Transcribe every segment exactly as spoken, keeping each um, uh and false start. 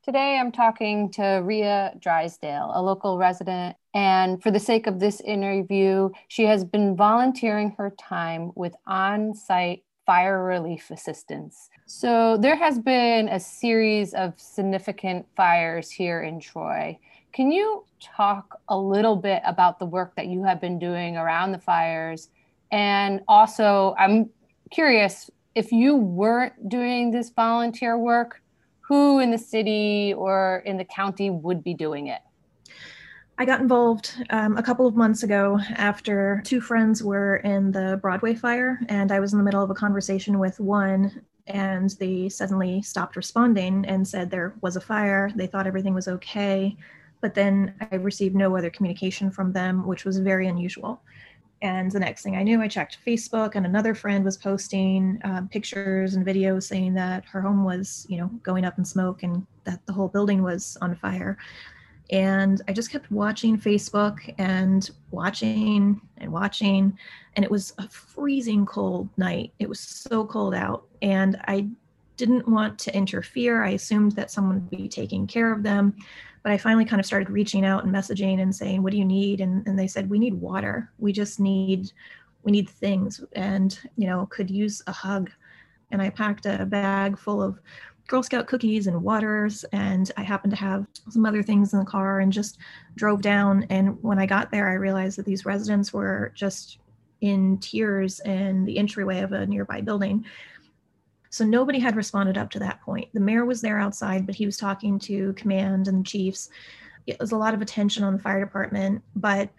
Today, I'm talking to Ria Drysdale, a local resident. And for the sake of this interview, she has been volunteering her time with on site fire relief assistance. So, there has been a series of significant fires here in Troy. Can you talk a little bit about the work that you have been doing around the fires? And also, I'm curious if you weren't doing this volunteer work, who in the city or in the county would be doing it? I got involved um, a couple of months ago after two friends were in the Broadway fire, and I was in the middle of a conversation with one, and they suddenly stopped responding and said there was a fire. They thought everything was okay, but then I received no other communication from them, which was very unusual. And the next thing I knew, I checked Facebook, and another friend was posting um, pictures and videos saying that her home was, you know, going up in smoke and that the whole building was on fire. And I just kept watching Facebook and watching and watching. And it was a freezing cold night. It was so cold out. And I didn't want to interfere. I assumed that someone would be taking care of them. But I finally kind of started reaching out and messaging and saying, what do you need? And, and they said, we need water. We just need, we need things and, you know, could use a hug. And I packed a bag full of Girl Scout cookies and waters, and I happened to have some other things in the car and just drove down. And when I got there, I realized that these residents were just in tears in the entryway of a nearby building. So nobody had responded up to that point. The mayor was there outside, but he was talking to command and chiefs. It was a lot of attention on the fire department, but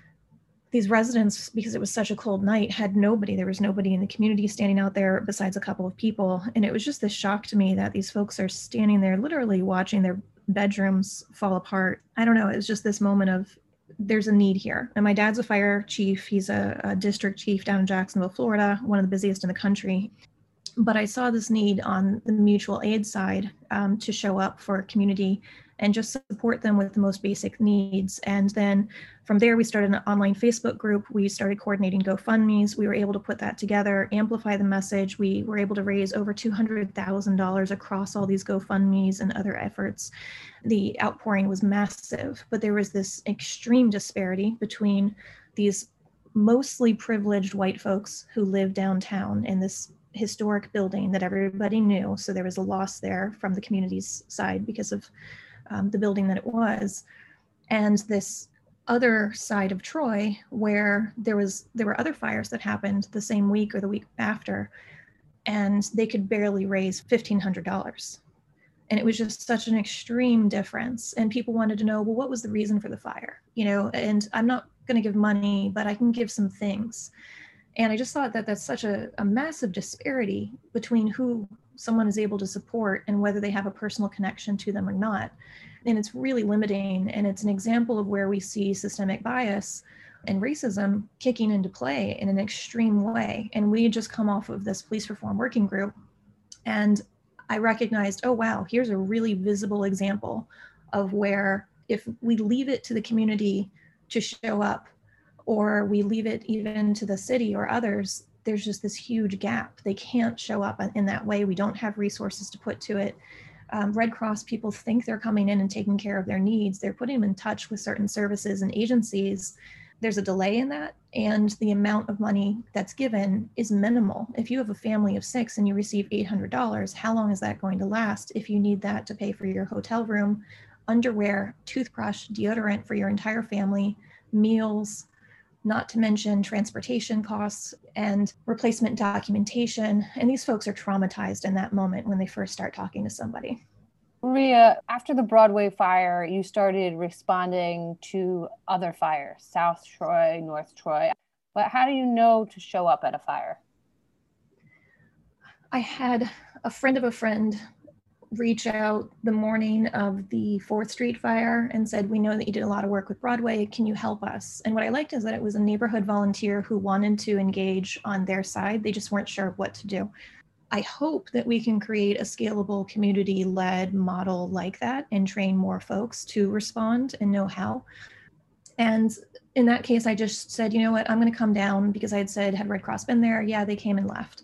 these residents, because it was such a cold night, had nobody. There was nobody in the community standing out there besides a couple of people. And it was just this shock to me that these folks are standing there literally watching their bedrooms fall apart. I don't know. It was just this moment of there's a need here. And my dad's a fire chief. He's a, a district chief down in Jacksonville, Florida, one of the busiest in the country. But I saw this need on the mutual aid side um, to show up for a community and just support them with the most basic needs. And then from there, we started an online Facebook group. We started coordinating GoFundMes. We were able to put that together, amplify the message. We were able to raise over two hundred thousand dollars across all these GoFundMes and other efforts. The outpouring was massive, but there was this extreme disparity between these mostly privileged white folks who live downtown in this historic building that everybody knew. So there was a loss there from the community's side because of um, the building that it was. And this other side of Troy where there was there were other fires that happened the same week or the week after, and they could barely raise fifteen hundred dollars. And it was just such an extreme difference. And people wanted to know, well, what was the reason for the fire? You know, and I'm not going to give money, but I can give some things. And I just thought that that's such a, a massive disparity between who someone is able to support and whether they have a personal connection to them or not. And it's really limiting. And it's an example of where we see systemic bias and racism kicking into play in an extreme way. And we had just come off of this police reform working group. And I recognized, oh, wow, here's a really visible example of where if we leave it to the community to show up, or we leave it even to the city or others, there's just this huge gap. They can't show up in that way. We don't have resources to put to it. Um, Red Cross people think they're coming in and taking care of their needs. They're putting them in touch with certain services and agencies. There's a delay in that, and the amount of money that's given is minimal. If you have a family of six and you receive eight hundred dollars, how long is that going to last if you need that to pay for your hotel room, underwear, toothbrush, deodorant for your entire family, meals, not to mention transportation costs and replacement documentation. And these folks are traumatized in that moment when they first start talking to somebody. Ria, after the Broadway fire, you started responding to other fires, South Troy, North Troy. But how do you know to show up at a fire? I had a friend of a friend reach out the morning of the fourth Street fire and said, we know that you did a lot of work with Broadway. Can you help us? And what I liked is that it was a neighborhood volunteer who wanted to engage on their side. They just weren't sure what to do. I hope that we can create a scalable community-led model like that and train more folks to respond and know how. And in that case, I just said, you know what, I'm going to come down because I had said, had Red Cross been there? Yeah, they came and left.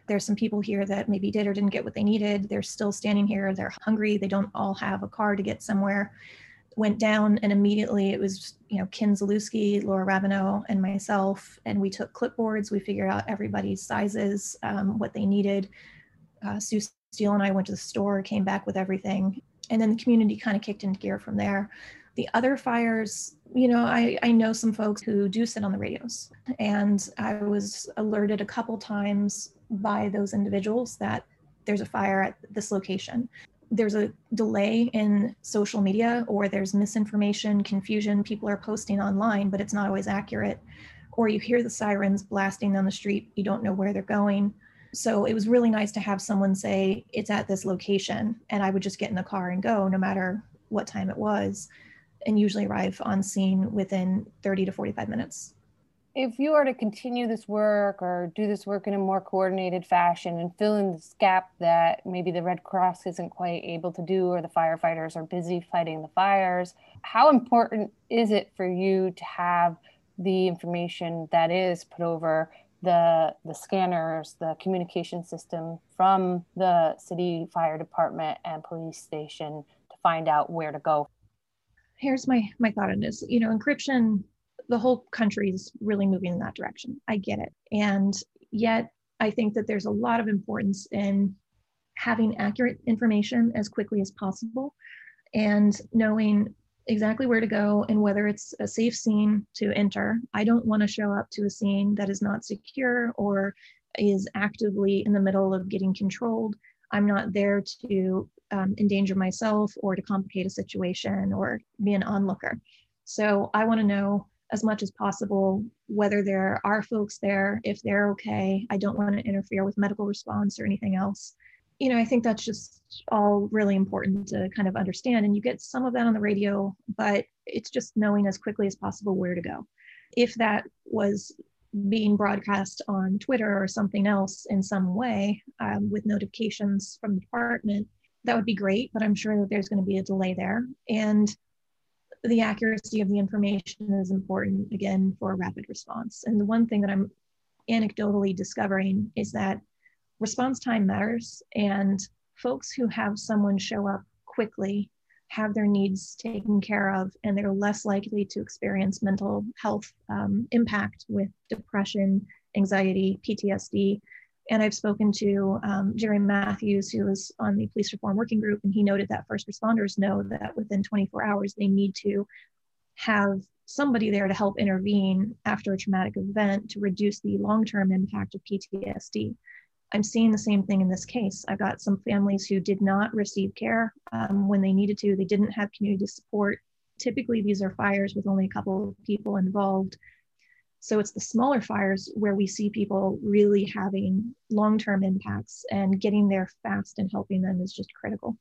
There's some people here that maybe did or didn't get what they needed. They're still standing here. They're hungry. They don't all have a car to get somewhere. Went down, and immediately it was, you know, Ken Zalewski, Laura Ravenel, and myself. And we took clipboards. We figured out everybody's sizes, um, what they needed. Uh, Sue Steele and I went to the store, came back with everything. And then the community kind of kicked into gear from there. The other fires, you know, I, I know some folks who do sit on the radios. And I was alerted a couple times by those individuals that there's a fire at this location. There's a delay in social media, or there's misinformation, confusion. People are posting online, but it's not always accurate. Or you hear the sirens blasting down the street. You don't know where they're going. So it was really nice to have someone say, it's at this location. And I would just get in the car and go, no matter what time it was, and usually arrive on scene within thirty to forty-five minutes. If you are to continue this work or do this work in a more coordinated fashion and fill in this gap that maybe the Red Cross isn't quite able to do, or the firefighters are busy fighting the fires, how important is it for you to have the information that is put over the the scanners, the communication system from the city fire department and police station to find out where to go? Here's my, my thought on this. You know, encryption, the whole country is really moving in that direction. I get it. And yet I think that there's a lot of importance in having accurate information as quickly as possible and knowing exactly where to go and whether it's a safe scene to enter. I don't want to show up to a scene that is not secure or is actively in the middle of getting controlled. I'm not there to um, endanger myself or to complicate a situation or be an onlooker. So I want to know as much as possible whether there are folks there, if they're okay. I don't want to interfere with medical response or anything else. You know, I think that's just all really important to kind of understand. And you get some of that on the radio, but it's just knowing as quickly as possible where to go. If that was being broadcast on Twitter or something else in some way um, with notifications from the department, that would be great, but I'm sure that there's going to be a delay there. And the accuracy of the information is important, again, for a rapid response. And the one thing that I'm anecdotally discovering is that response time matters, and folks who have someone show up quickly have their needs taken care of, and they're less likely to experience mental health um, impact with depression, anxiety, P T S D. And I've spoken to um, Jerry Matthews, who was on the police reform working group, and he noted that first responders know that within twenty-four hours, they need to have somebody there to help intervene after a traumatic event to reduce the long-term impact of P T S D. I'm seeing the same thing in this case. I've got some families who did not receive care um, when they needed to. They didn't have community support. Typically, these are fires with only a couple of people involved. So it's the smaller fires where we see people really having long-term impacts, and getting there fast and helping them is just critical.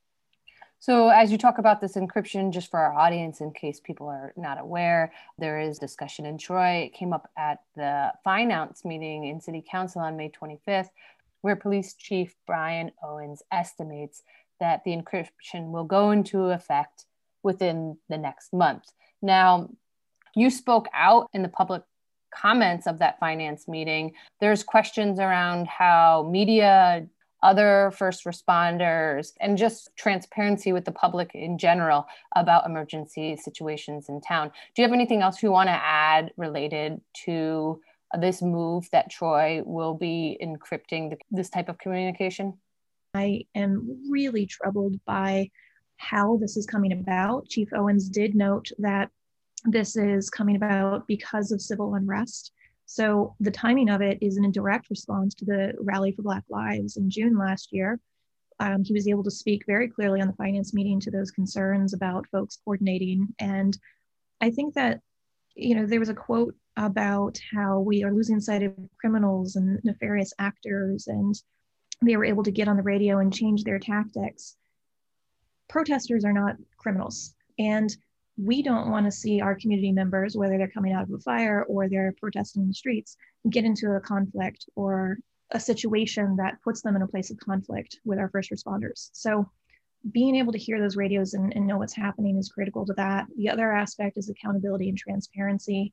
So as you talk about this encryption, just for our audience, in case people are not aware, there is discussion in Troy. It came up at the finance meeting in City Council on May twenty-fifth, where Police Chief Brian Owens estimates that the encryption will go into effect within the next month. Now, you spoke out in the public comments of that finance meeting. There's questions around how media, other first responders, and just transparency with the public in general about emergency situations in town. Do you have anything else you want to add related to this move that Troy will be encrypting the, this type of communication? I am really troubled by how this is coming about. Chief Owens did note that this is coming about because of civil unrest. So the timing of it is in a direct response to the Rally for Black Lives in June last year. Um, he was able to speak very clearly on the finance meeting to those concerns about folks coordinating. And I think that, you know, there was a quote about how we are losing sight of criminals and nefarious actors, and they were able to get on the radio and change their tactics. Protesters are not criminals. And we don't want to see our community members, whether they're coming out of a fire or they're protesting in the streets, get into a conflict or a situation that puts them in a place of conflict with our first responders. So being able to hear those radios and, and know what's happening is critical to that. The other aspect is accountability and transparency.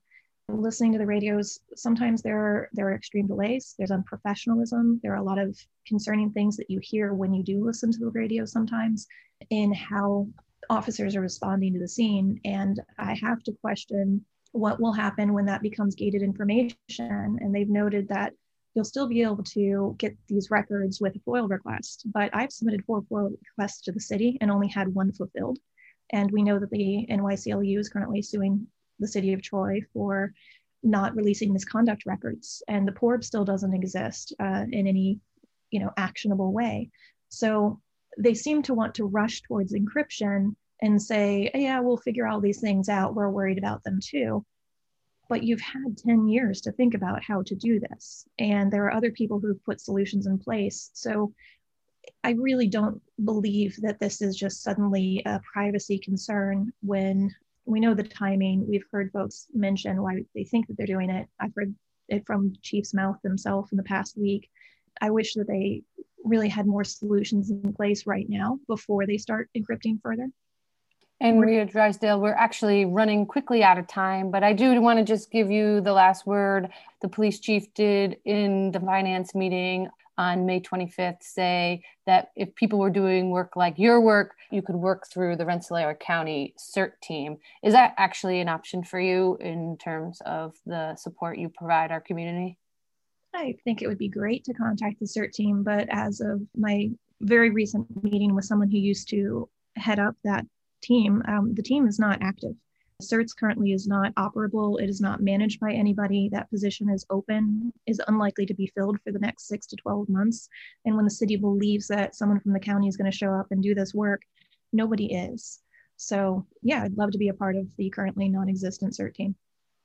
listening to the radios, sometimes there are, there are extreme delays. There's unprofessionalism. There are a lot of concerning things that you hear when you do listen to the radio sometimes in how officers are responding to the scene. And I have to question what will happen when that becomes gated information. And they've noted that you'll still be able to get these records with a FOIL request. But I've submitted four FOIL requests to the city and only had one fulfilled. And we know that the N Y C L U is currently suing the city of Troy for not releasing misconduct records. And the P O R B still doesn't exist uh, in any, you know, actionable way. So they seem to want to rush towards encryption and say, yeah, we'll figure all these things out. We're worried about them too. But you've had ten years to think about how to do this. And there are other people who've put solutions in place. So I really don't believe that this is just suddenly a privacy concern when we know the timing. We've heard folks mention why they think that they're doing it. I've heard it from Chief's mouth himself in the past week. I wish that they really had more solutions in place right now before they start encrypting further. And Rhea Drysdale, we're actually running quickly out of time, but I do want to just give you the last word. The police chief did in the finance meeting on May twenty-fifth say that if people were doing work like your work, you could work through the Rensselaer County CERT team. Is that actually an option for you in terms of the support you provide our community? I think it would be great to contact the CERT team, but as of my very recent meeting with someone who used to head up that team, um, the team is not active. CERTS currently is not operable. It is not managed by anybody. That position is open, is unlikely to be filled for the next six to twelve months. And when the city believes that someone from the county is going to show up and do this work, nobody is. So yeah, I'd love to be a part of the currently non-existent CERT team.